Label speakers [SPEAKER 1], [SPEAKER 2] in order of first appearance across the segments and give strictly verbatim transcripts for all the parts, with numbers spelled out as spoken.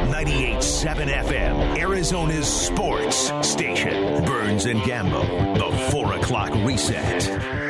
[SPEAKER 1] ninety-eight point seven F M, Arizona's sports station. Burns and Gambo, the four o'clock reset.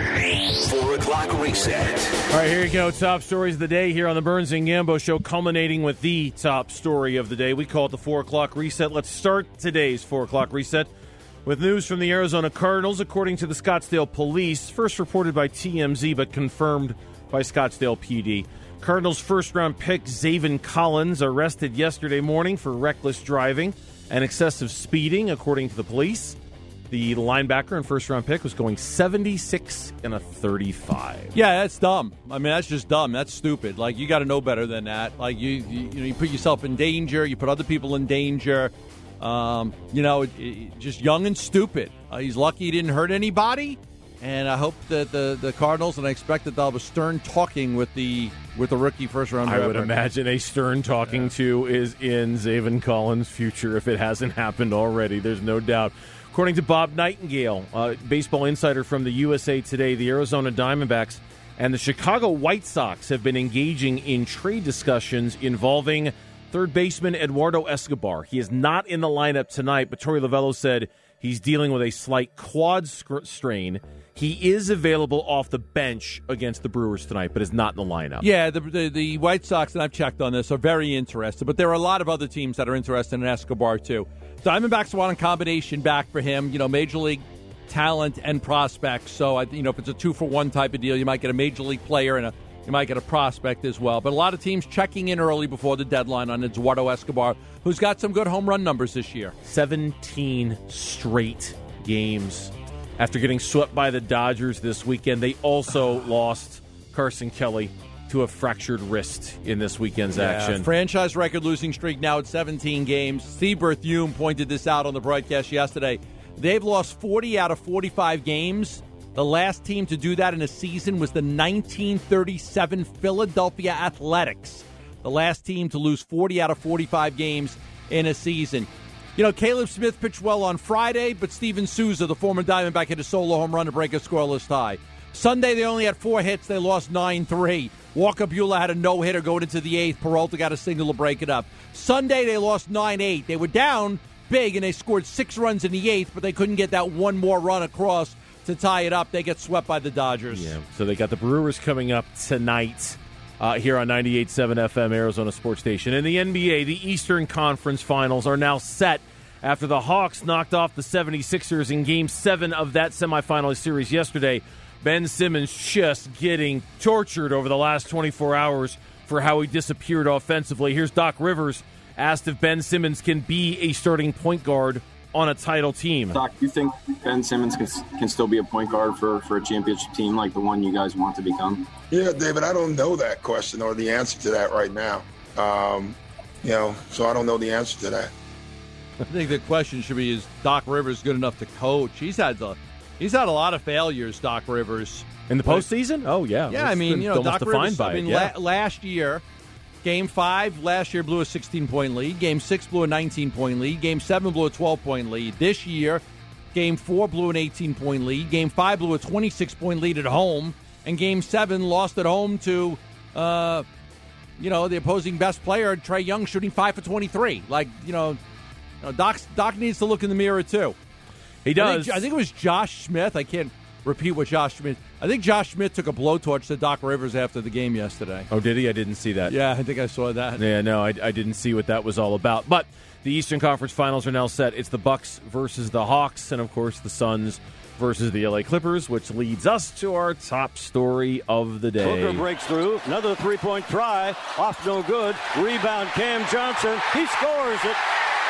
[SPEAKER 1] four o'clock reset.
[SPEAKER 2] All right, here you go. Top stories of the day here on the Burns and Gambo show, culminating with the top story of the day. We call it the four o'clock reset. Let's start today's four o'clock reset with news from the Arizona Cardinals. According to the Scottsdale Police, first reported by T M Z but confirmed by Scottsdale P D. Cardinals first-round pick Zaven Collins arrested yesterday morning for reckless driving and excessive speeding, according to the police. The linebacker and first-round pick was going seventy-six and a thirty-five.
[SPEAKER 3] Yeah, that's dumb. I mean, that's just dumb. That's stupid. Like, you got to know better than that. Like, you, you, you know, you put yourself in danger. You put other people in danger. Um, you know, it, it, just young and stupid. Uh, he's lucky he didn't hurt anybody. And I hope that the, the Cardinals, and I expect that they'll have a stern talking with the with the rookie first round.
[SPEAKER 2] I would imagine a stern talking yeah. to is in Zaven Collins' future if it hasn't happened already. There's no doubt. According to Bob Nightingale, uh, baseball insider from the U S A Today, the Arizona Diamondbacks and the Chicago White Sox have been engaging in trade discussions involving third baseman Eduardo Escobar. He is not in the lineup tonight, but Torey Lovullo said he's dealing with a slight quad strain. He is available off the bench against the Brewers tonight, but is not in the lineup.
[SPEAKER 3] Yeah, the, the the White Sox, and I've checked on this, are very interested. But there are a lot of other teams that are interested in Escobar, too. Diamondbacks want a combination back for him, you know, major league talent and prospects. So, I, you know, if it's a two-for-one type of deal, you might get a major league player and a, you might get a prospect as well. But a lot of teams checking in early before the deadline on Eduardo Escobar, who's got some good home run numbers this year.
[SPEAKER 2] seventeen straight games. After getting swept by the Dodgers this weekend, they also lost Carson Kelly to a fractured wrist in this weekend's
[SPEAKER 3] yeah,
[SPEAKER 2] action.
[SPEAKER 3] Franchise record losing streak now at seventeen games. Seaberth Hume pointed this out on the broadcast yesterday. They've lost forty out of forty-five games. The last team to do that in a season was the nineteen thirty-seven Philadelphia Athletics. The last team to lose forty out of forty-five games in a season. You know, Caleb Smith pitched well on Friday, but Steven Souza, the former Diamondback, hit a solo home run to break a scoreless tie. Sunday, they only had four hits. They lost nine three. Walker Buehler had a no-hitter going into the eighth. Peralta got a single to break it up. Sunday, they lost nine eight. They were down big, and they scored six runs in the eighth, but they couldn't get that one more run across to tie it up. They get swept by the Dodgers.
[SPEAKER 2] Yeah, so they got the Brewers coming up tonight uh, here on ninety-eight point seven F M, Arizona Sports Station. In the N B A, the Eastern Conference Finals are now set after the Hawks knocked off the seventy-sixers in Game seven of that semifinal series yesterday. Ben Simmons just getting tortured over the last twenty-four hours for how he disappeared offensively. Here's Doc Rivers asked if Ben Simmons can be a starting point guard on a title team.
[SPEAKER 4] Doc, do you think Ben Simmons can, can still be a point guard for, for a championship team like the one you guys want to become?
[SPEAKER 5] Yeah, David, I don't know that question or the answer to that right now. Um, you know, so I don't know the answer to that.
[SPEAKER 3] I think the question should be, is Doc Rivers good enough to coach? He's had the, he's had a lot of failures, Doc Rivers.
[SPEAKER 2] In the postseason? Oh, yeah.
[SPEAKER 3] Yeah, I mean, you know, Doc Rivers,
[SPEAKER 2] by
[SPEAKER 3] I mean,
[SPEAKER 2] it, yeah.
[SPEAKER 3] la- last year, Game five, last year blew a sixteen-point lead. Game six blew a nineteen-point lead. Game seven blew a twelve-point lead. This year, Game four blew an eighteen-point lead. Game five blew a twenty-six-point lead at home. And Game seven lost at home to, uh, you know, the opposing best player, Trae Young, shooting five for twenty-three. Like, you know, you know Doc, Doc needs to look in the mirror, too.
[SPEAKER 2] He does.
[SPEAKER 3] I think, I think it was Josh Smith. I can't repeat what Josh Smith. I think Josh Smith took a blowtorch to Doc Rivers after the game yesterday.
[SPEAKER 2] Oh, did he? I didn't see that.
[SPEAKER 3] Yeah, I think I saw that.
[SPEAKER 2] Yeah, no, I, I didn't see what that was all about. But the Eastern Conference Finals are now set. It's the Bucks versus the Hawks, and of course the Suns versus the L A Clippers, which leads us to our top story of the day.
[SPEAKER 6] Booker breaks through. Another three-point try. Off no good. Rebound, Cam Johnson. He scores it.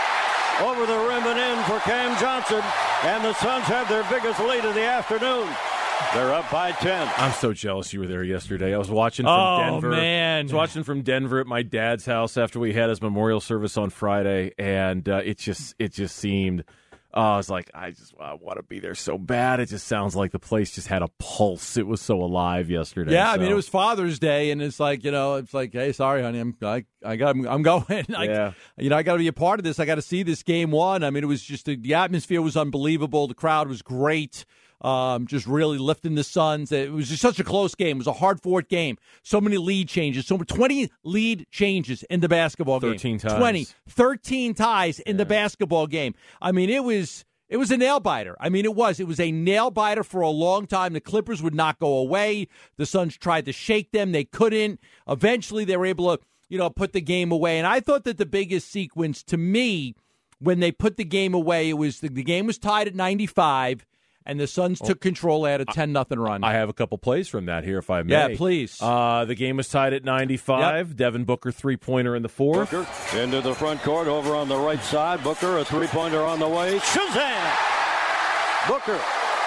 [SPEAKER 6] Over the rim and in for Cam Johnson. And the Suns have their biggest lead of the afternoon. They're up by ten.
[SPEAKER 2] I'm so jealous you were there yesterday. I was watching from
[SPEAKER 3] oh,
[SPEAKER 2] Denver.
[SPEAKER 3] Oh, man.
[SPEAKER 2] I was watching from Denver at my dad's house after we had his memorial service on Friday, and uh, it just it just seemed, uh, I was like, I just I want to be there so bad. It just sounds like the place just had a pulse. It was so alive yesterday.
[SPEAKER 3] Yeah,
[SPEAKER 2] so.
[SPEAKER 3] I mean, it was Father's Day, and it's like, you know, it's like, hey, sorry, honey, I'm I, I got I'm going. I,
[SPEAKER 2] yeah.
[SPEAKER 3] You know, I got to be a part of this. I got to see this game one. I mean, it was just the atmosphere was unbelievable. The crowd was great. um, just really lifting the Suns. It was just such a close game. It was a hard-fought game. So many lead changes. So twenty lead changes in the basketball game.
[SPEAKER 2] thirteen ties.
[SPEAKER 3] twenty, thirteen ties in yeah. the basketball game. I mean, it was... It was a nail-biter. I mean, it was. It was a nail-biter for a long time. The Clippers would not go away. The Suns tried to shake them. They couldn't. Eventually, they were able to, you know, put the game away. And I thought that the biggest sequence to me, when they put the game away, it was the, the game was tied at ninety-five, and the Suns took control at a ten nothing run.
[SPEAKER 2] I have a couple plays from that here, if I may.
[SPEAKER 3] Yeah, please.
[SPEAKER 2] Uh, the game was tied at ninety-five. Yep. Devin Booker, three-pointer in the fourth.
[SPEAKER 6] Booker into the front court, over on the right side. Booker, a three-pointer on the way. Shazam! Booker.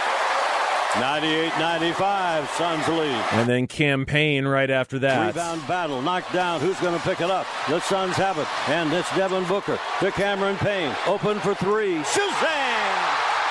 [SPEAKER 6] ninety-eight ninety-five, Suns lead.
[SPEAKER 2] And then campaign right after that.
[SPEAKER 6] Rebound battle, knocked down. Who's going to pick it up? The Suns have it. And it's Devin Booker to Cameron Payne. Open for three. Shazam!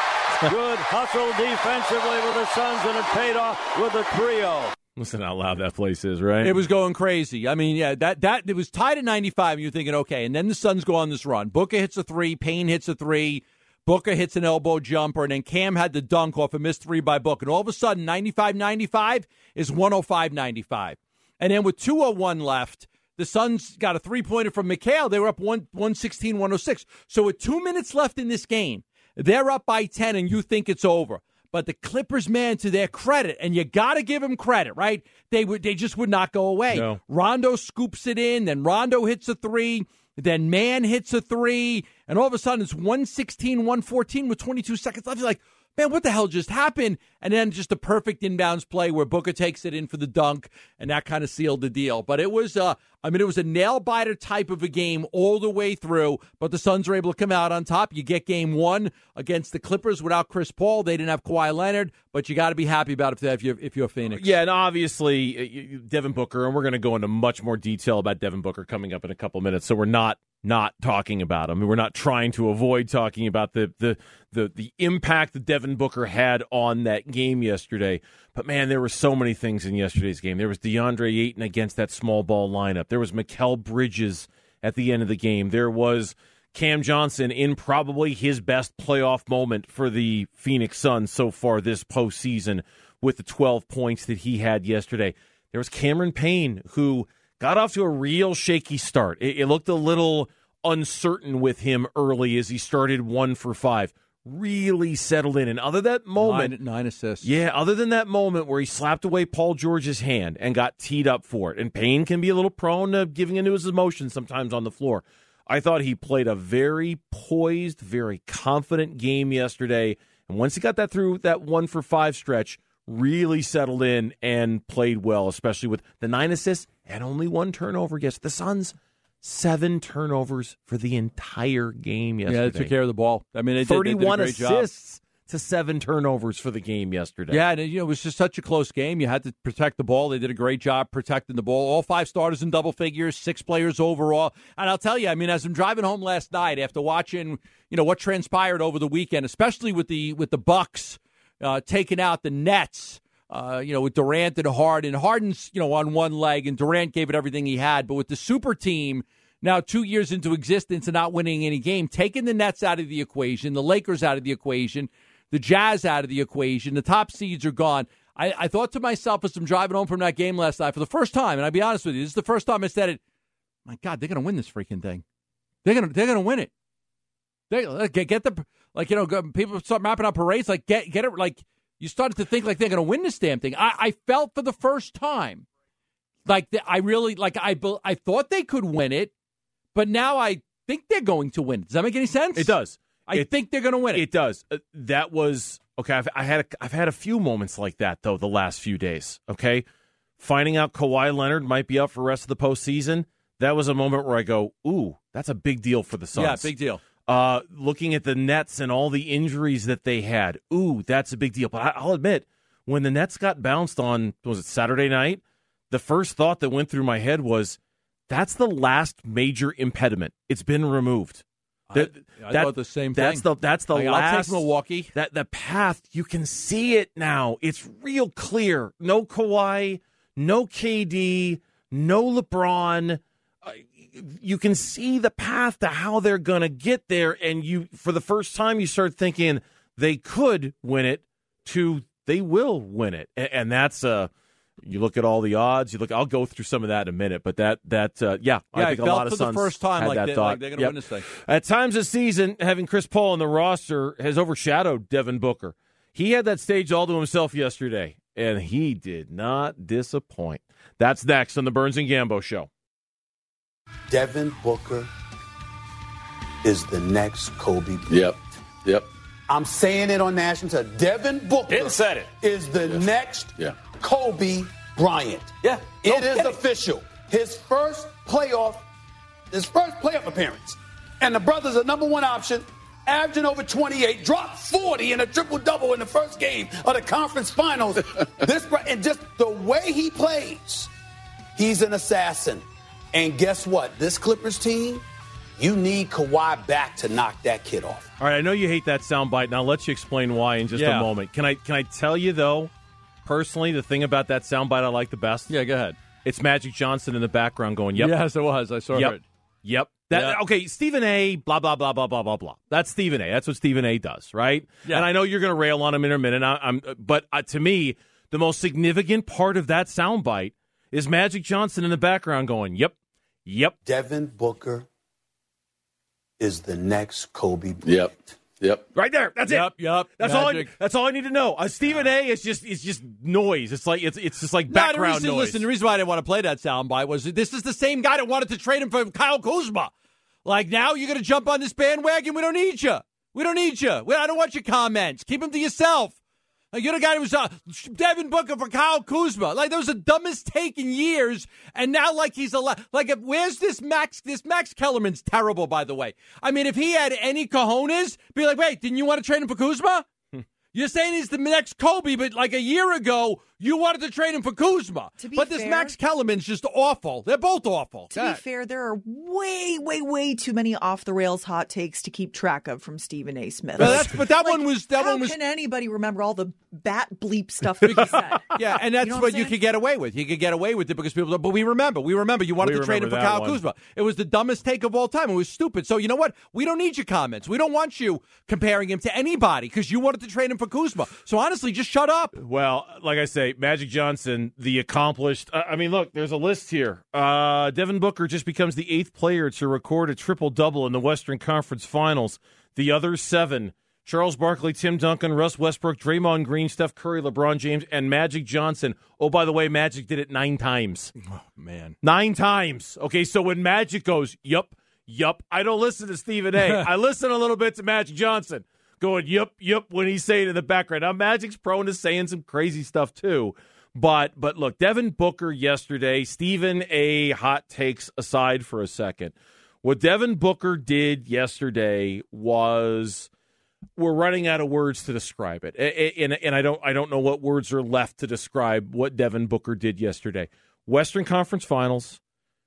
[SPEAKER 6] Good hustle defensively with the Suns, and it paid off with a trio.
[SPEAKER 2] Listen how loud that place is, right?
[SPEAKER 3] It was going crazy. I mean, yeah, that that it was tied at ninety-five, and you're thinking, okay, and then the Suns go on this run. Booker hits a three, Payne hits a three, Booker hits an elbow jumper, and then Cam had the dunk off a missed three by Booker. And all of a sudden, ninety-five ninety-five is one oh five ninety-five. And then with two oh one left, the Suns got a three-pointer from McHale. They were up one sixteen one oh six. So with two minutes left in this game, they're up by ten, and you think it's over. But the Clippers, man, to their credit, and you got to give them credit, right? They would, they just would not go away.
[SPEAKER 2] No.
[SPEAKER 3] Rondo scoops it in, then Rondo hits a three, then Mann hits a three, and all of a sudden it's one sixteen one fourteen with twenty-two seconds left. You're like, man, what the hell just happened? And then just a perfect inbounds play where Booker takes it in for the dunk, and that kind of sealed the deal. But it was, uh, I mean, it was a nail-biter type of a game all the way through, but the Suns were able to come out on top. You get game one against the Clippers without Chris Paul. They didn't have Kawhi Leonard, but you got to be happy about it if you're, if you're Phoenix.
[SPEAKER 2] Yeah, and obviously, Devin Booker, and we're going to go into much more detail about Devin Booker coming up in a couple minutes, so we're not not talking about him. We're not trying to avoid talking about the the the, the impact that Devin Booker had on that game yesterday. But, man, there were so many things in yesterday's game. There was DeAndre Ayton against that small ball lineup. There was Mikal Bridges at the end of the game. There was Cam Johnson in probably his best playoff moment for the Phoenix Suns so far this postseason with the twelve points that he had yesterday. There was Cameron Payne, who got off to a real shaky start. It, it looked a little uncertain with him early as he started one for five. Really settled in. And other than that moment...
[SPEAKER 3] Nine, nine assists.
[SPEAKER 2] Yeah, other than that moment where he slapped away Paul George's hand and got teed up for it. And Payne can be a little prone to giving into his emotions sometimes on the floor. I thought he played a very poised, very confident game yesterday. And once he got that through that one for five stretch, really settled in and played well, especially with the nine assists and only one turnover. Yes, the Suns, seven turnovers for the entire game yesterday.
[SPEAKER 3] Yeah, they took care of the ball. I mean, they
[SPEAKER 2] thirty-one
[SPEAKER 3] did, they did a great
[SPEAKER 2] assists
[SPEAKER 3] job.
[SPEAKER 2] To seven turnovers for the game yesterday.
[SPEAKER 3] Yeah, and, you know, it was just such a close game. You had to protect the ball. They did a great job protecting the ball. All five starters in double figures, six players overall. And I'll tell you, I mean, as I'm driving home last night after watching, you know, what transpired over the weekend, especially with the with the Bucks uh, taking out the Nets. Uh, you know, with Durant and Harden. Harden's, you know, on one leg, and Durant gave it everything he had. But with the super team now two years into existence and not winning any game, taking the Nets out of the equation, the Lakers out of the equation, the Jazz out of the equation, the top seeds are gone. I, I thought to myself as I'm driving home from that game last night for the first time, and I'll be honest with you, this is the first time I said it, my God, they're going to win this freaking thing. They're going to they're going to win it. They get, get the, like, you know, people start mapping out parades, like, get, get it, like, you started to think like they're going to win this damn thing. I, I felt for the first time like the, I really, like, I, I thought they could win it, but now I think they're going to win. Does that make any sense?
[SPEAKER 2] It does.
[SPEAKER 3] I
[SPEAKER 2] it,
[SPEAKER 3] think they're going to win it.
[SPEAKER 2] It does. Uh, that was okay. I've I had a, I've had a few moments like that though the last few days. Okay, finding out Kawhi Leonard might be up for the rest of the postseason. That was a moment where I go, "Ooh, that's a big deal for the Suns."
[SPEAKER 3] Yeah, big deal.
[SPEAKER 2] Uh, looking at the Nets and all the injuries that they had, ooh, that's a big deal. But I, I'll admit, when the Nets got bounced on, was it Saturday night? The first thought that went through my head was, that's the last major impediment. It's been removed.
[SPEAKER 3] I, I that, thought the same thing.
[SPEAKER 2] That's the that's the
[SPEAKER 3] like,
[SPEAKER 2] last.
[SPEAKER 3] I'll take Milwaukee.
[SPEAKER 2] That the path, you can see it now. It's real clear. No Kawhi, no K D, no LeBron. Uh, you can see the path to how they're going to get there, and you, for the first time, you start thinking they could win it. to they will win it. And, and that's uh, you look at all the odds. You look. I'll go through some of that in a minute. But that that uh, yeah,
[SPEAKER 3] yeah,
[SPEAKER 2] I think
[SPEAKER 3] I
[SPEAKER 2] a
[SPEAKER 3] felt
[SPEAKER 2] lot of
[SPEAKER 3] for
[SPEAKER 2] Suns
[SPEAKER 3] the first time
[SPEAKER 2] had
[SPEAKER 3] like
[SPEAKER 2] that
[SPEAKER 3] they,
[SPEAKER 2] thought.
[SPEAKER 3] like they're going to
[SPEAKER 2] Yep.
[SPEAKER 3] win this thing.
[SPEAKER 2] At times this season, having Chris Paul on the roster has overshadowed Devin Booker. He had that stage all to himself yesterday, and he did not disappoint. That's next on the Burns and Gambo Show.
[SPEAKER 7] Devin Booker is the next Kobe Bryant.
[SPEAKER 8] Yep. Yep.
[SPEAKER 7] I'm saying it on national television. Devin Booker
[SPEAKER 8] It said it.
[SPEAKER 7] is the
[SPEAKER 8] Yeah.
[SPEAKER 7] next
[SPEAKER 8] Yeah.
[SPEAKER 7] Kobe Bryant.
[SPEAKER 8] Yeah.
[SPEAKER 7] It
[SPEAKER 8] No
[SPEAKER 7] is
[SPEAKER 8] kidding.
[SPEAKER 7] official. His first playoff, his first playoff appearance. And the brother's a number one option, averaging over twenty-eight, dropped forty in a triple-double in the first game of the conference finals. This bro- And just the way he plays, he's an assassin. And guess what? This Clippers team, you need Kawhi back to knock that kid off.
[SPEAKER 2] All right, I know you hate that soundbite, and I'll let you explain why in just
[SPEAKER 3] Yeah.
[SPEAKER 2] a moment. Can I can I tell you, though, personally, the thing about that soundbite I like the best?
[SPEAKER 3] Yeah, go ahead.
[SPEAKER 2] It's Magic Johnson in the background going, yep.
[SPEAKER 3] Yes, it was. I saw
[SPEAKER 2] Yep.
[SPEAKER 3] it.
[SPEAKER 2] Yep. That,
[SPEAKER 3] Yeah.
[SPEAKER 2] Okay, Stephen A., blah, blah, blah, blah, blah, blah, blah. That's Stephen A. That's what Stephen A. does, right?
[SPEAKER 3] Yeah.
[SPEAKER 2] And I know you're going to rail on him in a minute, I, I'm, but uh, to me, the most significant part of that soundbite is Magic Johnson in the background going, yep, yep.
[SPEAKER 7] Devin Booker is the next Kobe Bryant.
[SPEAKER 8] Yep. Yep.
[SPEAKER 2] Right there. That's
[SPEAKER 3] Yep,
[SPEAKER 2] it.
[SPEAKER 3] yep.
[SPEAKER 2] That's all. I,
[SPEAKER 3] Magic.
[SPEAKER 2] that's all I need to know. Uh, Stephen A. is just is just noise. It's like it's it's just like
[SPEAKER 3] No,
[SPEAKER 2] background
[SPEAKER 3] the reason,
[SPEAKER 2] noise.
[SPEAKER 3] Listen, the reason why I didn't want to play that soundbite was that this is the same guy that wanted to trade him for Kyle Kuzma. Like, now you're going to jump on this bandwagon? We don't need you. We don't need you. We, I don't want your comments. Keep them to yourself. Like, you're the guy who was uh, Devin Booker for Kyle Kuzma. Like, that was the dumbest take in years. And now, like, he's a like, if, where's this Max? This Max Kellerman's terrible, by the way. I mean, if he had any cojones, be like, wait, didn't you want to trade him for Kuzma? You're saying he's the next Kobe, but like a year ago, you wanted to trade him for Kuzma.
[SPEAKER 9] To be
[SPEAKER 3] but this
[SPEAKER 9] fair-
[SPEAKER 3] Max Kellerman's just awful. They're both awful.
[SPEAKER 9] To be fair, there are way, way, way too many off the rails hot takes to keep track of from Stephen A. Smith.
[SPEAKER 3] But, that's, but that
[SPEAKER 9] Like,
[SPEAKER 3] one was that
[SPEAKER 9] how
[SPEAKER 3] one was
[SPEAKER 9] can anybody remember all the bat bleep stuff that he said?
[SPEAKER 3] yeah, and that's
[SPEAKER 9] You know what
[SPEAKER 3] what
[SPEAKER 9] I'm
[SPEAKER 3] you
[SPEAKER 9] saying?
[SPEAKER 3] could get away with. You could get away with it because people. But we remember, we remember. You wanted
[SPEAKER 2] We
[SPEAKER 3] to trade him for
[SPEAKER 2] remember that
[SPEAKER 3] Kyle
[SPEAKER 2] one.
[SPEAKER 3] Kuzma. It was the dumbest take of all time. It was stupid. So you know what? We don't need your comments. We don't want you comparing him to anybody because you wanted to trade him for Kuzma. So honestly, just shut up.
[SPEAKER 2] Well, like I say, Magic Johnson, the accomplished. Uh, I mean, look, there's a list here. Uh, Devin Booker just becomes the eighth player to record a triple-double in the Western Conference Finals. The other seven, Charles Barkley, Tim Duncan, Russ Westbrook, Draymond Green, Steph Curry, LeBron James, and Magic Johnson. Oh, by the way, Magic did it nine times.
[SPEAKER 3] Oh, man.
[SPEAKER 2] Nine times. Okay, so when Magic goes, yup, yup, I don't listen to Stephen A. I listen a little bit to Magic Johnson going, yup, yup, when he's saying in the background. Now, Magic's prone to saying some crazy stuff, too. But, but look, Devin Booker yesterday, Stephen A. hot takes aside for a second. What Devin Booker did yesterday was, we're running out of words to describe it. And, and I don't I don't know what words are left to describe what Devin Booker did yesterday. Western Conference Finals,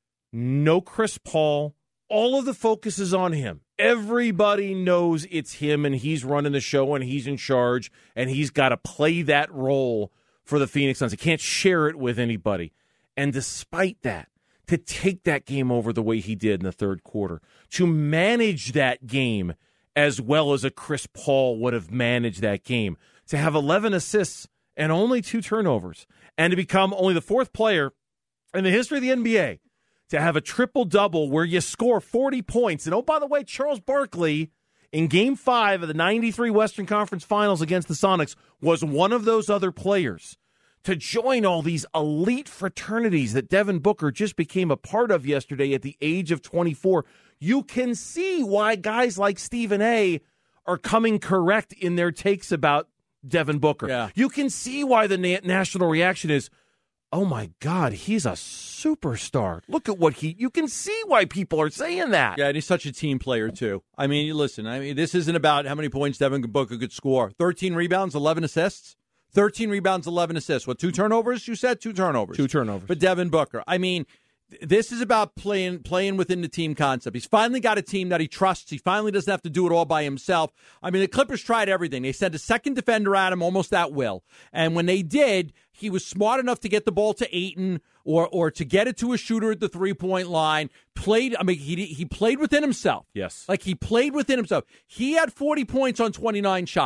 [SPEAKER 2] no Chris Paul. All of the focus is on him. Everybody knows it's him, and he's running the show, and he's in charge, and he's got to play that role for the Phoenix Suns. He can't share it with anybody. And despite that, to take that game over the way he did in the third quarter, to manage that game as well as a Chris Paul would have managed that game, to have eleven assists and only two turnovers, and to become only the fourth player in the history of the N B A to have a triple-double where you score forty points. And, oh, by the way, Charles Barkley, in Game five of the ninety-three Western Conference Finals against the Sonics, was one of those other players. To join all these elite fraternities that Devin Booker just became a part of yesterday at the age of twenty-four, you can see why guys like Stephen A. are coming correct in their takes about Devin Booker.
[SPEAKER 3] Yeah.
[SPEAKER 2] You can see why the na- national reaction is, oh, my God, he's a superstar. Look at what he – you can see why people are saying that.
[SPEAKER 3] Yeah, and he's such a team player, too. I mean, listen, I mean, this isn't about how many points Devin Booker could score. thirteen rebounds, eleven assists. thirteen rebounds, eleven assists. What, two turnovers, you said? Two turnovers.
[SPEAKER 2] Two turnovers.
[SPEAKER 3] But Devin Booker, I mean, th- this is about playing playing within the team concept. He's finally got a team that he trusts. He finally doesn't have to do it all by himself. I mean, the Clippers tried everything. They sent a second defender at him almost at will. And when they did, he was smart enough to get the ball to Ayton or or to get it to a shooter at the three-point line. Played, I mean, he he played within himself.
[SPEAKER 2] Yes.
[SPEAKER 3] Like, he played within himself. He had forty points on twenty-nine shots.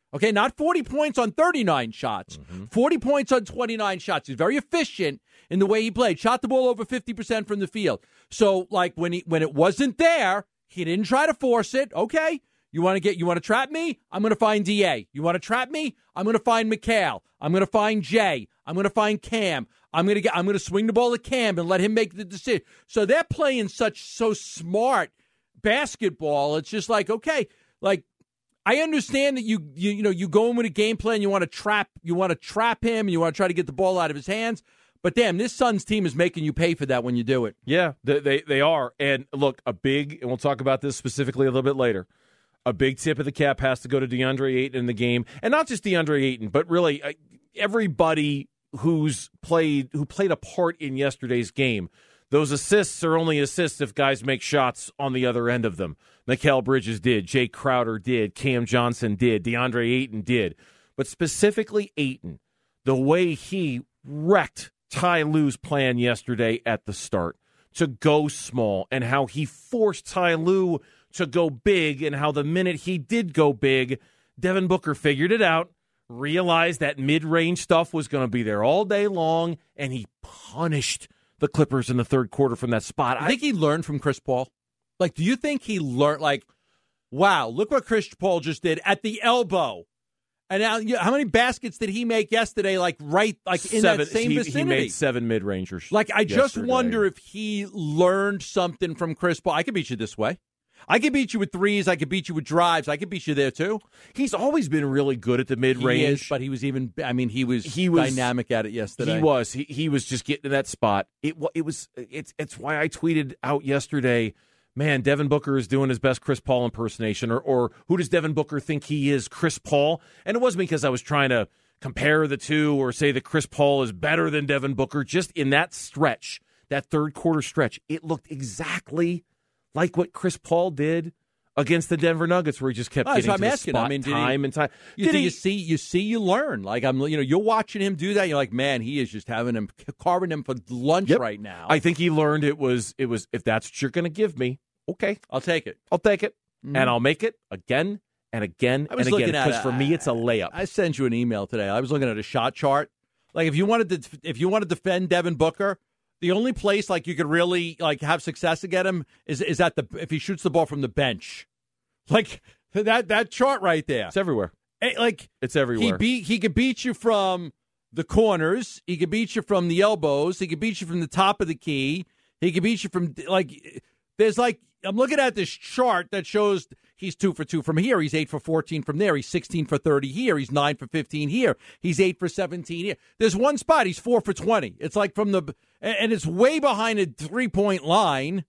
[SPEAKER 3] Okay, not forty points on thirty-nine shots. Mm-hmm. forty points on twenty-nine shots. He's very efficient in the way he played. Shot the ball over fifty percent from the field. So, like, when he when it wasn't there, he didn't try to force it. Okay, you want to get you want to trap me? I'm going to find D A. You want to trap me? I'm going to find McHale. I'm going to find Jay. I'm going to find Cam. I'm going to get I'm going to swing the ball to Cam and let him make the decision. So they're playing such so smart basketball. It's just like, okay, like, I understand that you, you you know you go in with a game plan. You want to trap you want to trap him. And you want to try to get the ball out of his hands. But damn, this Suns team is making you pay for that when you do it.
[SPEAKER 2] Yeah, they they, they are. And look, a big, and we'll talk about this specifically a little bit later. A big tip of the cap has to go to DeAndre Ayton in the game, and not just DeAndre Ayton, but really uh, everybody who's played who played a part in yesterday's game. Those assists are only assists if guys make shots on the other end of them. Mikal Bridges did, Jay Crowder did, Cam Johnson did, DeAndre Ayton did. But specifically Ayton, the way he wrecked Ty Lue's plan yesterday at the start to go small, and how he forced Ty Lue to go big, and how the minute he did go big, Devin Booker figured it out, realized that mid-range stuff was going to be there all day long, and he punished the Clippers in the third quarter from that spot.
[SPEAKER 3] I think he learned from Chris Paul. Like, do you think he learned, like, wow, look what Chris Paul just did at the elbow. And now, you know, how many baskets did he make yesterday, like, right, like, in
[SPEAKER 2] seven,
[SPEAKER 3] that same
[SPEAKER 2] he,
[SPEAKER 3] vicinity?
[SPEAKER 2] He made seven mid-rangers.
[SPEAKER 3] Like, I just
[SPEAKER 2] yesterday.
[SPEAKER 3] wonder if he learned something from Chris Paul. I could beat you this way. I could beat you with threes. I could beat you with drives. I could beat you there, too.
[SPEAKER 2] He's always been really good at the mid-range.
[SPEAKER 3] He is, but he was even, I mean, he was,
[SPEAKER 2] he was
[SPEAKER 3] dynamic at it yesterday.
[SPEAKER 2] He was. He, he was just getting to that spot. It, it was, it's, it's why I tweeted out yesterday, man, Devin Booker is doing his best Chris Paul impersonation, or, or who does Devin Booker think he is, Chris Paul? And it wasn't because I was trying to compare the two or say that Chris Paul is better than Devin Booker. Just in that stretch, that third quarter stretch, it looked exactly like what Chris Paul did against the Denver Nuggets, where he just kept
[SPEAKER 3] oh,
[SPEAKER 2] getting
[SPEAKER 3] so
[SPEAKER 2] to
[SPEAKER 3] I'm
[SPEAKER 2] the
[SPEAKER 3] asking.
[SPEAKER 2] spot
[SPEAKER 3] I mean,
[SPEAKER 2] time
[SPEAKER 3] he,
[SPEAKER 2] and time.
[SPEAKER 3] You,
[SPEAKER 2] did
[SPEAKER 3] do
[SPEAKER 2] he,
[SPEAKER 3] you see, you see, you learn. Like, I'm, you know, you're watching him do that. You're like, man, he is just having him, carving him for lunch
[SPEAKER 2] yep.
[SPEAKER 3] right now.
[SPEAKER 2] I think he learned it was, it was, if that's what you're going to give me, okay,
[SPEAKER 3] I'll take it.
[SPEAKER 2] I'll take it,
[SPEAKER 3] mm-hmm.
[SPEAKER 2] and I'll make it again and again
[SPEAKER 3] I was
[SPEAKER 2] and again.
[SPEAKER 3] looking at
[SPEAKER 2] Because for me, it's a layup.
[SPEAKER 3] I sent you an email today. I was looking at a shot chart. Like, if you wanted to, if you wanted to defend Devin Booker, the only place like you could really like have success against him is is at the if he shoots the ball from the bench, like that that chart right there.
[SPEAKER 2] It's everywhere.
[SPEAKER 3] It, like
[SPEAKER 2] it's everywhere.
[SPEAKER 3] He beat he could beat you from the corners. He could beat you from the elbows. He could beat you from the top of the key. He could beat you from like there's like I'm looking at this chart that shows he's two for two from here. He's eight for fourteen from there. He's sixteen for thirty here. He's nine for fifteen here. He's eight for seventeen here. There's one spot he's four for twenty. It's like from the and it's way behind a three point line.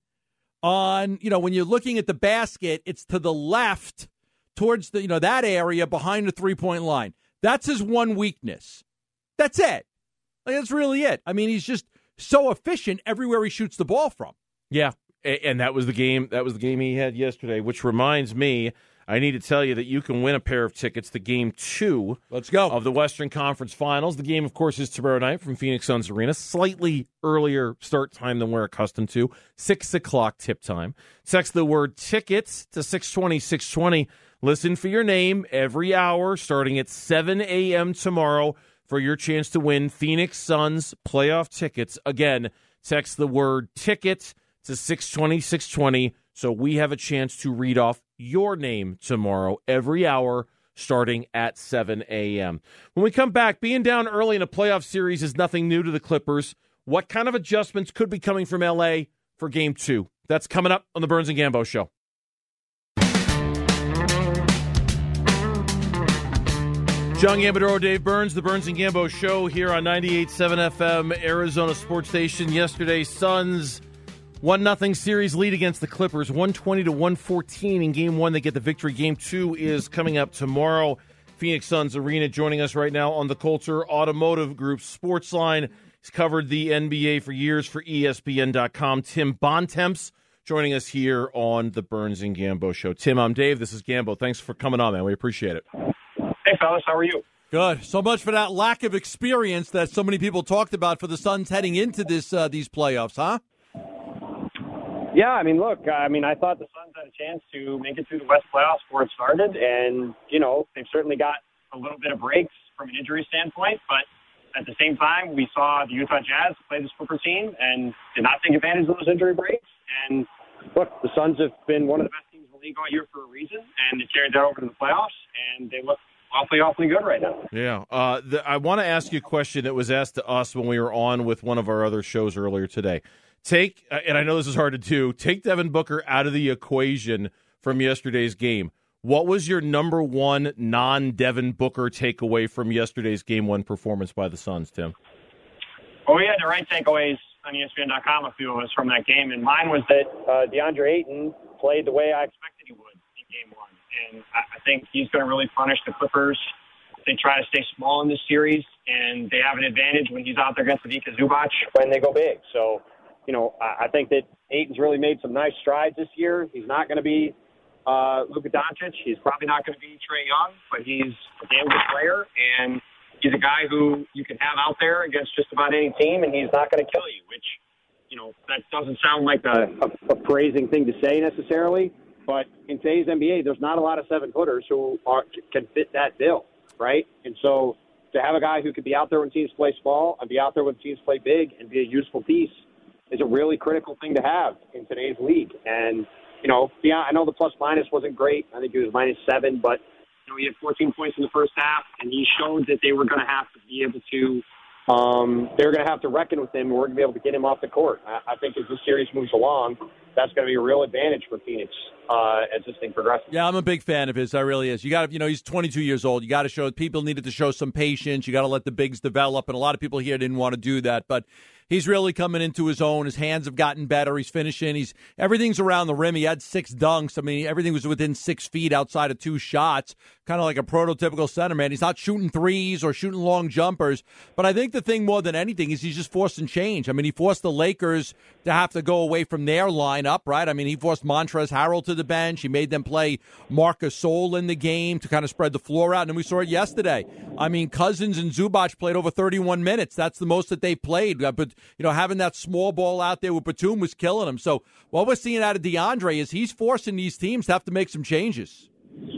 [SPEAKER 3] On you know when you're looking at the basket, it's to the left towards the you know that area behind the three point line. That's his one weakness. That's it. Like, that's really it. I mean, he's just so efficient everywhere he shoots the ball from.
[SPEAKER 2] Yeah. And that was the game. That was the game he had yesterday. Which reminds me, I need to tell you that you can win a pair of tickets to Game Two.
[SPEAKER 3] Let's go
[SPEAKER 2] of the Western Conference Finals. The game, of course, is tomorrow night from Phoenix Suns Arena. Slightly earlier start time than we're accustomed to. Six o'clock tip time. Text the word tickets to six twenty six twenty. Listen for your name every hour, starting at seven a.m. tomorrow for your chance to win Phoenix Suns playoff tickets. Again, text the word tickets to six twenty six twenty, so we have a chance to read off your name tomorrow every hour starting at seven a.m. When we come back, being down early in a playoff series is nothing new to the Clippers. What kind of adjustments could be coming from L A for Game two? That's coming up on the Burns and Gambo Show. John Gambadoro, Dave Burns, the Burns and Gambo Show here on ninety-eight point seven F M, Arizona Sports Station. Yesterday, Suns one nothing series lead against the Clippers, one twenty to one fourteen in Game one. They get the victory. Game two is coming up tomorrow. Phoenix Suns Arena. Joining us right now on the Coulter Automotive Group Sports Line. He's covered the N B A for years for E S P N dot com. Tim Bontemps joining us here on the Burns and Gambo Show. Tim, I'm Dave. This is Gambo. Thanks for coming on, man. We appreciate it.
[SPEAKER 8] Hey, fellas. How are you?
[SPEAKER 3] Good. So much for that lack of experience that so many people talked about for the Suns heading into this uh, these playoffs, huh?
[SPEAKER 8] Yeah, I mean, look, I mean, I thought the Suns had a chance to make it through the West playoffs before it started, and, you know, they've certainly got a little bit of breaks from an injury standpoint, but at the same time, we saw the Utah Jazz play this Clipper team and did not take advantage of those injury breaks. And look, the Suns have been one of the best teams in the league all year for a reason, and they carried that over to the playoffs, and they look awfully, awfully good right now.
[SPEAKER 2] Yeah. Uh, the, I want to ask you a question that was asked to us when we were on with one of our other shows earlier today. Take, and I know this is hard to do, take Devin Booker out of the equation from yesterday's game. What was your number one non-Devin Booker takeaway from yesterday's Game One performance by the Suns, Tim?
[SPEAKER 8] Well, we had the right takeaways on E S P N dot com, a few of us from that game, and mine was that uh, DeAndre Ayton played the way I expected he would in Game One, and I, I think he's going to really punish the Clippers. They try to stay small in this series, and they have an advantage when he's out there against Ivica Zubac when they go big. So, you know, I, I think that Ayton's really made some nice strides this year. He's not going to be Uh, Luka Doncic. He's probably not going to be Trae Young, but he's a damn good player, and he's a guy who you can have out there against just about any team, and he's not going to kill you, which, you know, that doesn't sound like a, a, a praising thing to say necessarily, but in today's N B A, there's not a lot of seven-footers who are, can fit that bill, right? And so to have a guy who can be out there when teams play small and be out there when teams play big and be a useful piece is a really critical thing to have in today's league. And you know, yeah, I know the plus-minus wasn't great. I think it was minus seven, but, you know, he had fourteen points in the first half, and he showed that they were going to have to be able to um, – they were going to have to reckon with him, and we're going to be able to get him off the court. I, I think as this series moves along, that's going to be a real advantage for Phoenix uh, as this thing progresses.
[SPEAKER 3] Yeah, I'm a big fan of his. I really is. You got to, you know, he's twenty-two years old. You got to show – people needed to show some patience. You got to let the bigs develop, and a lot of people here didn't want to do that, but – he's really coming into his own. His hands have gotten better. He's finishing. He's everything's around the rim. He had six dunks. I mean, everything was within six feet outside of two shots, kind of like a prototypical center, man. He's not shooting threes or shooting long jumpers. But I think the thing more than anything is he's just forcing change. I mean, he forced the Lakers to have to go away from their lineup, right? I mean, he forced Montrezl Harrell to the bench. He made them play Marc Gasol in the game to kind of spread the floor out. And we saw it yesterday. I mean, Cousins and Zubac played over thirty-one minutes. That's the most that they played. But you know, having that small ball out there with Batum was killing him. So what we're seeing out of DeAndre is he's forcing these teams to have to make some changes.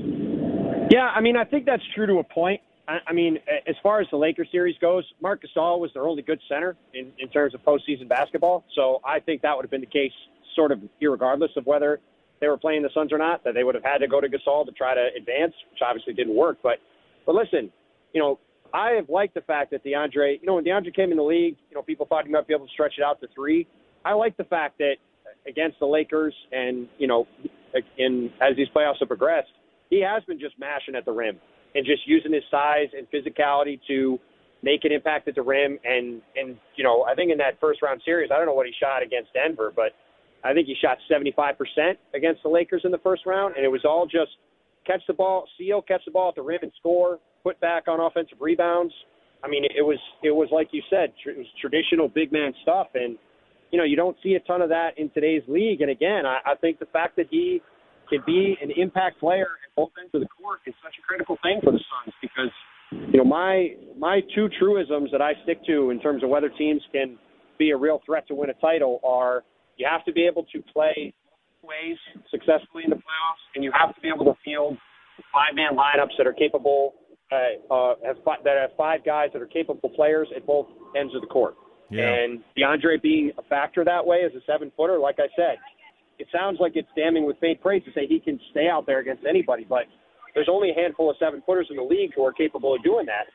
[SPEAKER 8] Yeah, I mean, I think that's true to a point. I, I mean, as far as the Lakers series goes, Marc Gasol was their only good center in, in terms of postseason basketball. So I think that would have been the case sort of irregardless of whether they were playing the Suns or not, that they would have had to go to Gasol to try to advance, which obviously didn't work. But, but listen, you know, I have liked the fact that DeAndre, you know, when DeAndre came in the league, you know, people thought he might be able to stretch it out to three. I like the fact that against the Lakers and, you know, in, as these playoffs have progressed, he has been just mashing at the rim and just using his size and physicality to make an impact at the rim. And, and you know, I think in that first round series, I don't know what he shot against Denver, but I think he shot seventy-five percent against the Lakers in the first round. And it was all just catch the ball, seal, catch the ball at the rim and score, put back on offensive rebounds. I mean, it was it was like you said, tr- it was traditional big man stuff, and you know you don't see a ton of that in today's league. And again, I, I think the fact that he can be an impact player at both ends of the court is such a critical thing for the Suns because you know my my two truisms that I stick to in terms of whether teams can be a real threat to win a title are you have to be able to play ways successfully in the playoffs, and you have to be able to field five man lineups that are capable. Uh, uh, have fi- that have five guys that are capable players at both ends of the court. Yeah. And DeAndre being a factor that way as a seven-footer, like I said, it sounds like it's damning with faint praise to say he can stay out there against anybody, but there's only a handful of seven-footers in the league who are capable of doing that.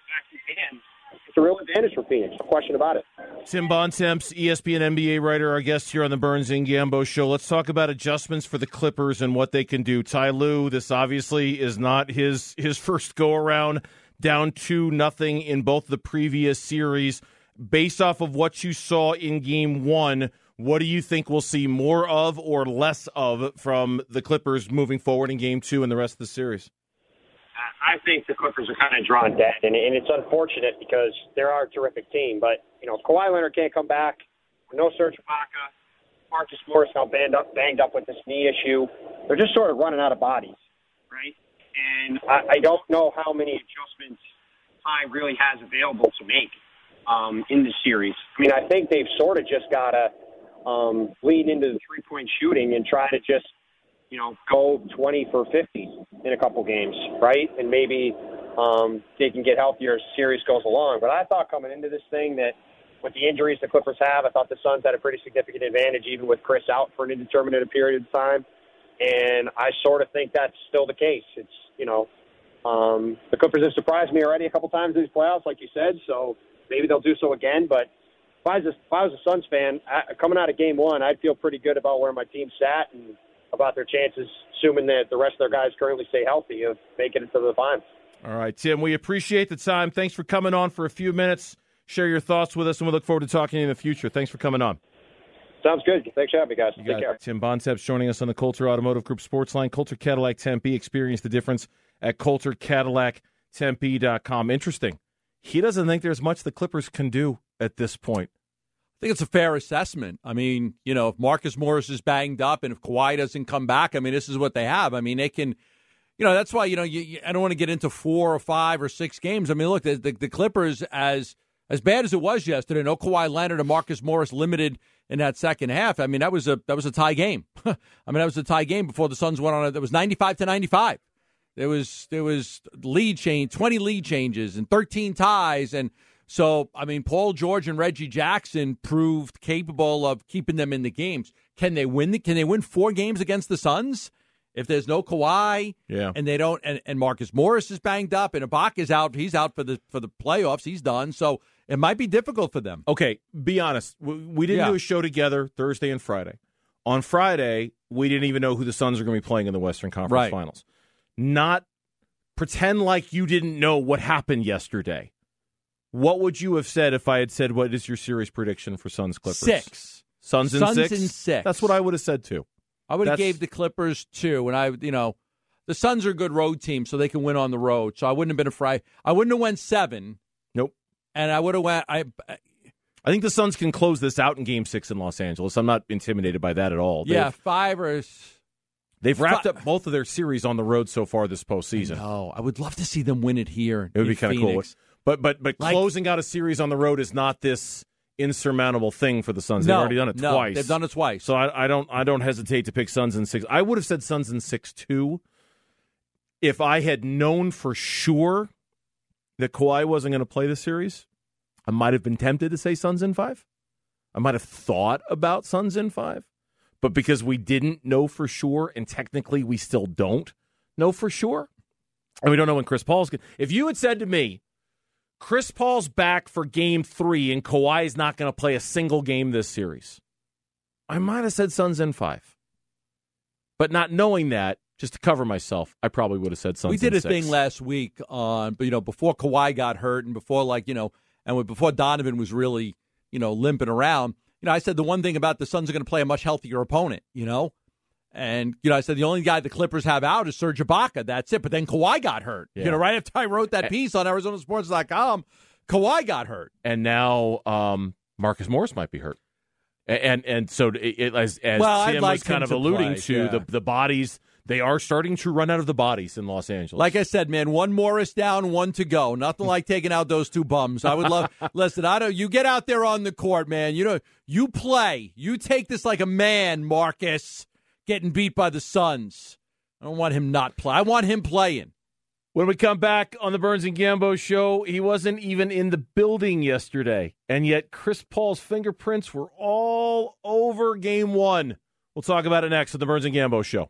[SPEAKER 8] It's a real advantage for Phoenix, no question about it.
[SPEAKER 2] Tim Bontemps, E S P N N B A writer, our guest here on the Burns and Gambo Show. Let's talk about adjustments for the Clippers and what they can do. Ty Lue, this obviously is not his his first go-around, down two nothing in both the previous series. Based off of what you saw in Game one, what do you think we'll see more of or less of from the Clippers moving forward in Game two and the rest of the series?
[SPEAKER 8] I think the Clippers are kind of drawn dead, and, and it's unfortunate because they're our terrific team. But, you know, if Kawhi Leonard can't come back, no Serge Ibaka, Marcus Morris now banged up, banged up with this knee issue, they're just sort of running out of bodies, right? And I, I don't know how many adjustments Ty really has available to make um, in this series. I mean, I think they've sort of just got to um, lean into the three-point shooting and try to just, you know, go twenty for fifty in a couple games, right? And maybe um, they can get healthier as the series goes along. But I thought coming into this thing that with the injuries the Clippers have, I thought the Suns had a pretty significant advantage, even with Chris out for an indeterminate period of time. And I sort of think that's still the case. It's, you know, um, the Clippers have surprised me already a couple times in these playoffs, like you said, so maybe they'll do so again. But if I was a, if I was a Suns fan, I, coming out of game one, I'd feel pretty good about where my team sat and about their chances, assuming that the rest of their guys currently stay healthy, of making it to the finals.
[SPEAKER 2] All right, Tim, we appreciate the time. Thanks for coming on for a few minutes. Share your thoughts with us, and we look forward to talking to you in the future. Thanks for coming on.
[SPEAKER 8] Sounds good. Thanks for having me, guys.
[SPEAKER 2] You
[SPEAKER 8] Take care.
[SPEAKER 2] Tim Bontemps joining us on the Coulter Automotive Group Sports Line. Coulter Cadillac Tempe. Experience the difference at Coulter Cadillac Tempe dot com. Interesting. He doesn't think there's much the Clippers can do at this point.
[SPEAKER 3] I think it's a fair assessment. I mean, you know, if Marcus Morris is banged up and if Kawhi doesn't come back, I mean, this is what they have. I mean, they can, you know, that's why, you know, you, you, I don't want to get into four or five or six games. I mean, look, the, the, the Clippers, as as bad as it was yesterday, no Kawhi Leonard and Marcus Morris limited in that second half. I mean, that was a that was a tie game. I mean, that was a tie game before the Suns went on it. That was ninety-five to ninety-five. There was there was lead change, twenty lead changes and thirteen ties. And so, I mean, Paul George and Reggie Jackson proved capable of keeping them in the games. Can they win the, can they win four games against the Suns if there's no Kawhi?
[SPEAKER 2] Yeah.
[SPEAKER 3] And they don't and, and Marcus Morris is banged up and Ibaka's out. He's out for the for the playoffs. He's done. So it might be difficult for them.
[SPEAKER 2] Okay, be honest. We, we didn't
[SPEAKER 3] Yeah.
[SPEAKER 2] do a show together Thursday and Friday. On Friday, we didn't even know who the Suns are going to be playing in the Western Conference
[SPEAKER 3] Right.
[SPEAKER 2] Finals. Not pretend like you didn't know what happened yesterday. What would you have said if I had said, what is your series prediction for Suns Clippers?
[SPEAKER 3] Six.
[SPEAKER 2] Suns in
[SPEAKER 3] Suns
[SPEAKER 2] six?
[SPEAKER 3] in six.
[SPEAKER 2] That's what I would have said, too.
[SPEAKER 3] I would have
[SPEAKER 2] That's-
[SPEAKER 3] gave the Clippers two, and I, you know, the Suns are a good road team, so they can win on the road. So I wouldn't have been afraid. I wouldn't have went seven.
[SPEAKER 2] Nope.
[SPEAKER 3] And I would have went. I.
[SPEAKER 2] I think the Suns can close this out in Game Six in Los Angeles. I'm not intimidated by that at all.
[SPEAKER 3] Yeah,
[SPEAKER 2] They've,
[SPEAKER 3] five or.
[SPEAKER 2] they've wrapped
[SPEAKER 3] fi-
[SPEAKER 2] up both of their series on the road so far this postseason.
[SPEAKER 3] No, I would love to see them win it here.
[SPEAKER 2] It would
[SPEAKER 3] in
[SPEAKER 2] be kind of cool.
[SPEAKER 3] Phoenix.
[SPEAKER 2] But but but
[SPEAKER 3] Like-
[SPEAKER 2] closing out a series on the road is not this insurmountable thing for the Suns. They've
[SPEAKER 3] No,
[SPEAKER 2] already done it
[SPEAKER 3] no,
[SPEAKER 2] twice.
[SPEAKER 3] they've done it twice.
[SPEAKER 2] So I, I don't I don't hesitate to pick Suns in six. I would have said Suns in six too if I had known for sure that Kawhi wasn't going to play the series. I might have been tempted to say Suns in five. I might have thought about Suns in five. But because we didn't know for sure, and technically we still don't know for sure, and we don't know when Chris Paul's going to. If you had said to me, Chris Paul's back for game three and Kawhi's not going to play a single game this series, I might have said Suns in five. But not knowing that, just to cover myself, I probably would have said Suns
[SPEAKER 3] We did
[SPEAKER 2] in
[SPEAKER 3] a
[SPEAKER 2] six.
[SPEAKER 3] thing last week on, you know, before Kawhi got hurt and before, like, you know, and before Donovan was really, you know, limping around. You know, I said the one thing about the Suns are going to play a much healthier opponent, you know? And, you know, I said the only guy the Clippers have out is Serge Ibaka. That's it. But then Kawhi got hurt.
[SPEAKER 2] Yeah.
[SPEAKER 3] You know, right after I wrote that piece on Arizona Sports dot com, Kawhi got hurt.
[SPEAKER 2] And now um, Marcus Morris might be hurt. And and, and so it, it, as, as
[SPEAKER 3] Well, I'd
[SPEAKER 2] Tim
[SPEAKER 3] like
[SPEAKER 2] was kind
[SPEAKER 3] him
[SPEAKER 2] of
[SPEAKER 3] to
[SPEAKER 2] alluding
[SPEAKER 3] play,
[SPEAKER 2] to,
[SPEAKER 3] yeah.
[SPEAKER 2] the, the bodies, they are starting to run out of the bodies in Los Angeles.
[SPEAKER 3] Like I said, man, one Morris down, one to go. Nothing like taking out those two bums. I would love. Listen, I don't. You get out there on the court, man. You know, you play. You take this like a man, Marcus. Getting beat by the Suns. I don't want him not play. I want him playing.
[SPEAKER 2] When we come back on the Burns and Gambo show, he wasn't even in the building yesterday, and yet Chris Paul's fingerprints were all over game one. We'll talk about it next on the Burns and Gambo show.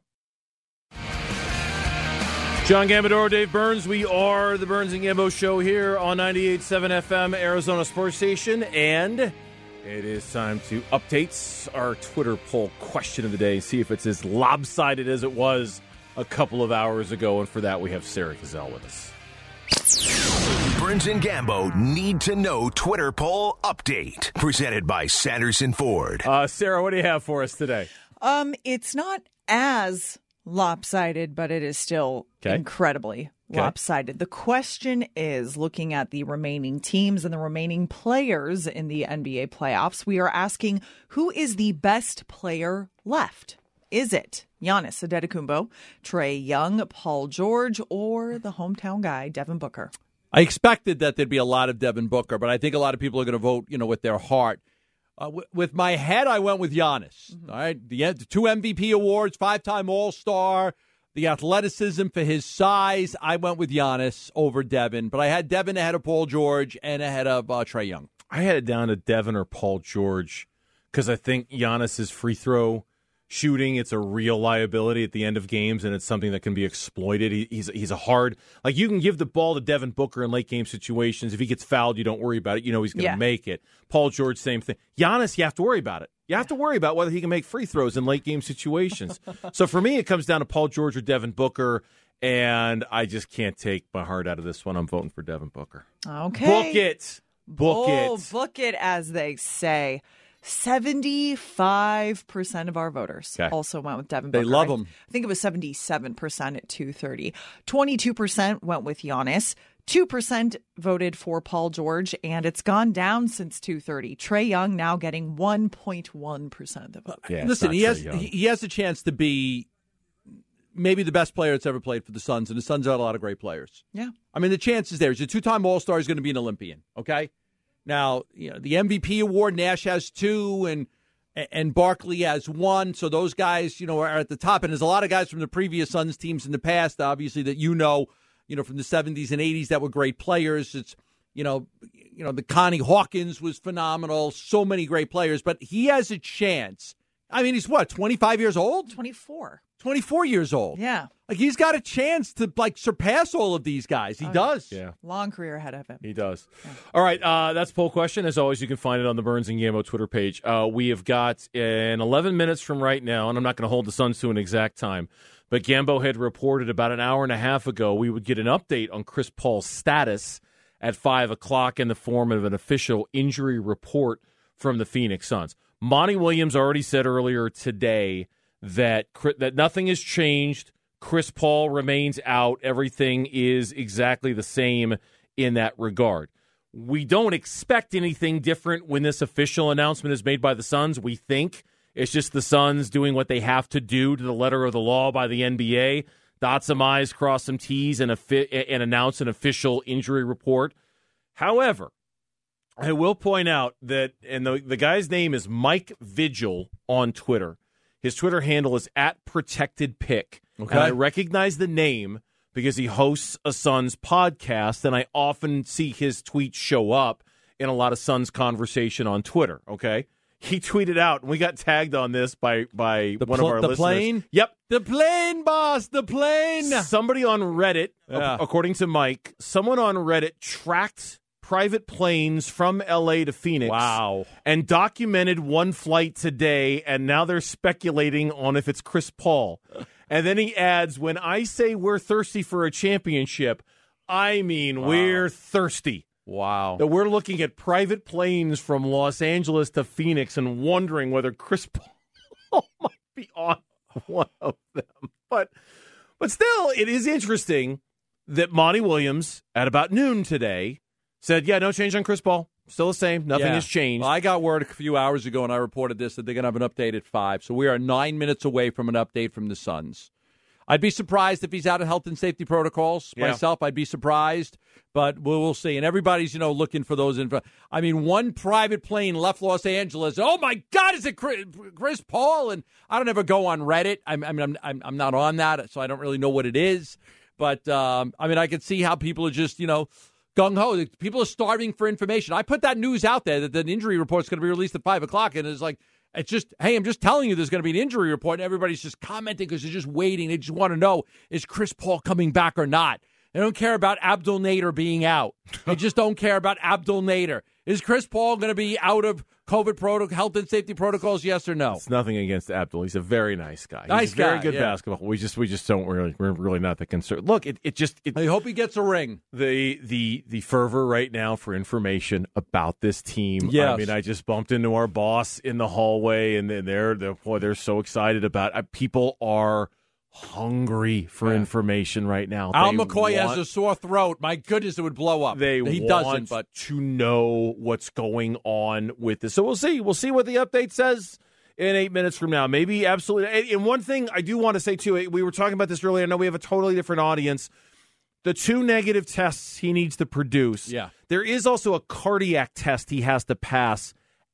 [SPEAKER 2] John Gambadoro, Dave Burns. We are the Burns and Gambo show here on ninety-eight point seven F M, Arizona Sports Station, and it is time to update our Twitter poll question of the day, see if it's as lopsided as it was a couple of hours ago, and for that we have Sarah Cazell with us.
[SPEAKER 1] Burns and Gambo need to know Twitter poll update, presented by Sanderson Ford.
[SPEAKER 2] Uh, Sarah, what do you have for us today?
[SPEAKER 9] Um, it's not as lopsided, but it is still
[SPEAKER 2] Okay.
[SPEAKER 9] incredibly
[SPEAKER 2] Okay.
[SPEAKER 9] lopsided. The question is, looking at the remaining teams and the remaining players in the N B A playoffs, we are asking, who is the best player left? Is it Giannis Antetokounmpo, Trae Young, Paul George, or the hometown guy, Devin Booker?
[SPEAKER 3] I expected that there'd be a lot of Devin Booker, but I think a lot of people are going to vote, you know, with their heart. Uh, w- with my head, I went with Giannis. Mm-hmm. All right, the, the two M V P awards, five-time All-Star, the athleticism for his size. I went with Giannis over Devin, but I had Devin ahead of Paul George and ahead of uh, Trae Young.
[SPEAKER 2] I had it down to Devin or Paul George because I think Giannis's free throw shooting, it's a real liability at the end of games, and it's something that can be exploited. He, he's he's a hard, like you can give the ball to Devin Booker in late game situations. If he gets fouled, you don't worry about it. You know he's going to
[SPEAKER 9] Yeah.
[SPEAKER 2] make it. Paul George, same thing. Giannis, you have to worry about it. You have to worry about whether he can make free throws in late game situations. So for me, it comes down to Paul George or Devin Booker, and I just can't take my heart out of this one. I'm voting for Devin Booker.
[SPEAKER 9] Okay.
[SPEAKER 2] Book it. Book
[SPEAKER 9] oh,
[SPEAKER 2] it.
[SPEAKER 9] Book it, as they say. seventy-five percent of our voters
[SPEAKER 2] Okay.
[SPEAKER 9] also went with Devin
[SPEAKER 3] They
[SPEAKER 9] Booker.
[SPEAKER 3] love
[SPEAKER 9] I-
[SPEAKER 3] him.
[SPEAKER 9] I think it was seventy-seven percent at two thirty. twenty-two percent went with Giannis. two percent voted for Paul George, and it's gone down since two thirty. Trae Young now getting one point one percent of the vote.
[SPEAKER 2] Yeah, it's
[SPEAKER 3] Listen,
[SPEAKER 2] not
[SPEAKER 3] he
[SPEAKER 2] Trae
[SPEAKER 3] has
[SPEAKER 2] Young.
[SPEAKER 3] he, he has a chance to be maybe the best player that's ever played for the Suns, and the Suns have a lot of great players.
[SPEAKER 9] Yeah.
[SPEAKER 3] I mean, the chance is there. He's a two-time All-Star. He's going to be an Olympian, okay? Now, you know, the M V P award, Nash has two, and and Barkley has one. So those guys, you know, are at the top. And there's a lot of guys from the previous Suns teams in the past, obviously, that you know, you know, from the seventies and eighties that were great players. It's, you know, you know, the Connie Hawkins was phenomenal. So many great players. But he has a chance. I mean, he's what, twenty-five years old?
[SPEAKER 9] twenty-four.
[SPEAKER 3] twenty-four years old.
[SPEAKER 9] Yeah.
[SPEAKER 3] Like, he's got a chance to, like, surpass all of these guys. He
[SPEAKER 9] Oh,
[SPEAKER 3] does.
[SPEAKER 2] Yeah.
[SPEAKER 9] Long career ahead of him.
[SPEAKER 2] He does. All right, uh, that's poll question. As always, you can find it on the Burns and Gambo Twitter page. Uh, we have got in eleven minutes from right now, and I'm not going to hold the Suns to an exact time, but Gambo had reported about an hour and a half ago we would get an update on Chris Paul's status at five o'clock in the form of an official injury report from the Phoenix Suns. Monty Williams already said earlier today that that nothing has changed. Chris Paul remains out. Everything is exactly the same in that regard. We don't expect anything different when this official announcement is made by the Suns. We think it's just the Suns doing what they have to do to the letter of the law by the N B A. Dot some I's, cross some T's, and, and announce an official injury report. However, I will point out that, and the, the guy's name is Mike Vigil on Twitter. His Twitter handle is at Protected Pick.
[SPEAKER 3] Okay.
[SPEAKER 2] And I recognize the name because he hosts a Suns podcast, and I often see his tweets show up in a lot of Suns conversation on Twitter, okay? He tweeted out, and we got tagged on this by, by
[SPEAKER 3] The
[SPEAKER 2] one
[SPEAKER 3] pl-
[SPEAKER 2] of our
[SPEAKER 3] the
[SPEAKER 2] listeners.
[SPEAKER 3] plane?
[SPEAKER 2] Yep.
[SPEAKER 3] The plane, boss, the plane.
[SPEAKER 2] Somebody on Reddit,
[SPEAKER 3] Yeah.
[SPEAKER 2] ac- according to Mike, someone on Reddit tracked private planes from L A to Phoenix.
[SPEAKER 3] Wow.
[SPEAKER 2] And documented one flight today, and now they're speculating on if it's Chris Paul. And then he adds, when I say we're thirsty for a championship, I mean
[SPEAKER 3] Wow.
[SPEAKER 2] we're thirsty.
[SPEAKER 3] Wow.
[SPEAKER 2] That we're looking at private planes from Los Angeles to Phoenix and wondering whether Chris Paul might be on one of them. But but still, it is interesting that Monty Williams, at about noon today, said, yeah, no change on Chris Paul. Still the same. Nothing
[SPEAKER 3] Yeah.
[SPEAKER 2] has changed.
[SPEAKER 3] Well, I got word a few hours ago, and I reported this, that they're going to have an update at five. So we are nine minutes away from an update from the Suns. I'd be surprised if he's out of health and safety protocols.
[SPEAKER 2] Yeah.
[SPEAKER 3] Myself, I'd be surprised, but we'll, we'll see. And everybody's, you know, looking for those info. I mean, one private plane left Los Angeles. Oh my God, is it Chris, Chris Paul? And I don't ever go on Reddit. I'm, I mean, I'm, I'm, I'm not on that, so I don't really know what it is. But um, I mean, I can see how people are just, you know, gung ho. People are starving for information. I put that news out there that an injury report is going to be released at five o'clock, and it's like, it's just, hey, I'm just telling you there's going to be an injury report, and everybody's just commenting because they're just waiting. They just want to know, is Chris Paul coming back or not? They don't care about Abdul Nader being out. They just don't care about Abdul Nader. Is Chris Paul going to be out of COVID protocol, health and safety protocols? Yes or no?
[SPEAKER 2] It's nothing against Abdul. He's a very nice guy. He's
[SPEAKER 3] Nice
[SPEAKER 2] a very
[SPEAKER 3] guy,
[SPEAKER 2] good
[SPEAKER 3] yeah.
[SPEAKER 2] basketball. We just we just don't really we're really not that concerned. Look, it, it just it,
[SPEAKER 3] I hope he gets a ring.
[SPEAKER 2] the the the fervor right now for information about this team.
[SPEAKER 3] Yes.
[SPEAKER 2] I mean, I just bumped into our boss in the hallway, and they're they're boy, they're so excited about. Uh, people are hungry for
[SPEAKER 3] Yeah.
[SPEAKER 2] information right now.
[SPEAKER 3] Al
[SPEAKER 2] They
[SPEAKER 3] McCoy has
[SPEAKER 2] want-
[SPEAKER 3] a sore throat. My goodness, it would blow up.
[SPEAKER 2] They
[SPEAKER 3] he
[SPEAKER 2] want
[SPEAKER 3] doesn't, but
[SPEAKER 2] to know what's going on with this. So we'll see. We'll see what the update says in eight minutes from now. Maybe absolutely. And one thing I do want to say, too, we were talking about this earlier. I know we have a totally different audience. The two negative tests he needs to produce.
[SPEAKER 3] Yeah.
[SPEAKER 2] There is also a cardiac test he has to pass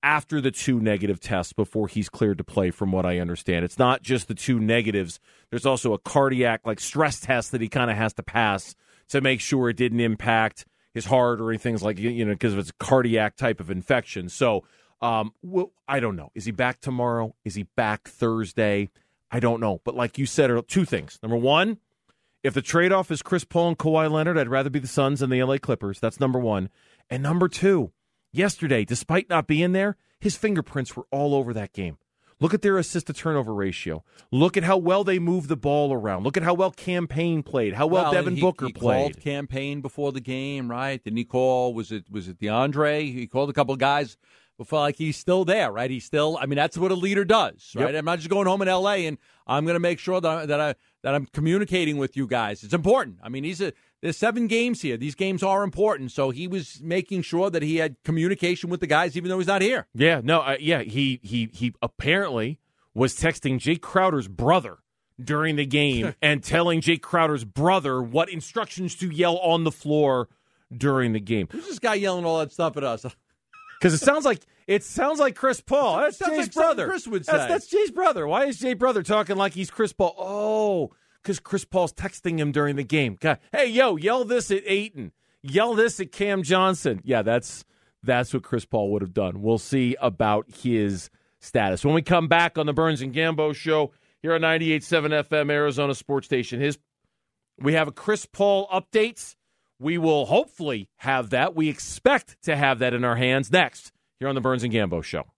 [SPEAKER 2] after the two negative tests before he's cleared to play, from what I understand. It's not just the two negatives. There's also a cardiac, like, stress test that he kind of has to pass to make sure it didn't impact his heart or anything like, you know, because it's a cardiac type of infection. So, um, well, I don't know. Is he back tomorrow? Is he back Thursday? I don't know. But like you said, two things. Number one, if the trade-off is Chris Paul and Kawhi Leonard, I'd rather be the Suns than the L A Clippers. That's number one. And number two, yesterday, despite not being there, his fingerprints were all over that game. Look at their assist-to-turnover ratio. Look at how well they moved the ball around. Look at how well Cam Payne played, how well, well Devin
[SPEAKER 3] he,
[SPEAKER 2] Booker
[SPEAKER 3] he
[SPEAKER 2] played.
[SPEAKER 3] He called Cam Payne before the game, right? Didn't he call, was it was it DeAndre? He called a couple of guys before, like he's still there, right? He's still, I mean, that's what a leader does, right? Yep. I'm not just going home in L A and I'm going to make sure that, I, that, I, that I'm communicating with you guys. It's important. I mean, he's a, there's seven games here. These games are important. So he was making sure that he had communication with the guys, even though he's not here.
[SPEAKER 2] Yeah, no, uh, yeah, he he he apparently was texting Jay Crowder's brother during the game and telling Jay Crowder's brother what instructions to yell on the floor during the game.
[SPEAKER 3] Who's this guy yelling all that stuff at us?
[SPEAKER 2] Because it sounds like it sounds like Chris Paul. That's Jay's
[SPEAKER 3] like
[SPEAKER 2] brother.
[SPEAKER 3] Chris would say.
[SPEAKER 2] That's, that's Jay's brother. Why is Jay brother talking like he's Chris Paul? Oh, because Chris Paul's texting him during the game. God, hey, yo, yell this at Ayton. Yell this at Cam Johnson. Yeah, that's that's what Chris Paul would have done. We'll see about his status. When we come back on the Burns and Gambo show here on ninety-eight point seven F M, Arizona Sports Station, his we have a Chris Paul update. We will hopefully have that. We expect to have that in our hands next here on the Burns and Gambo show.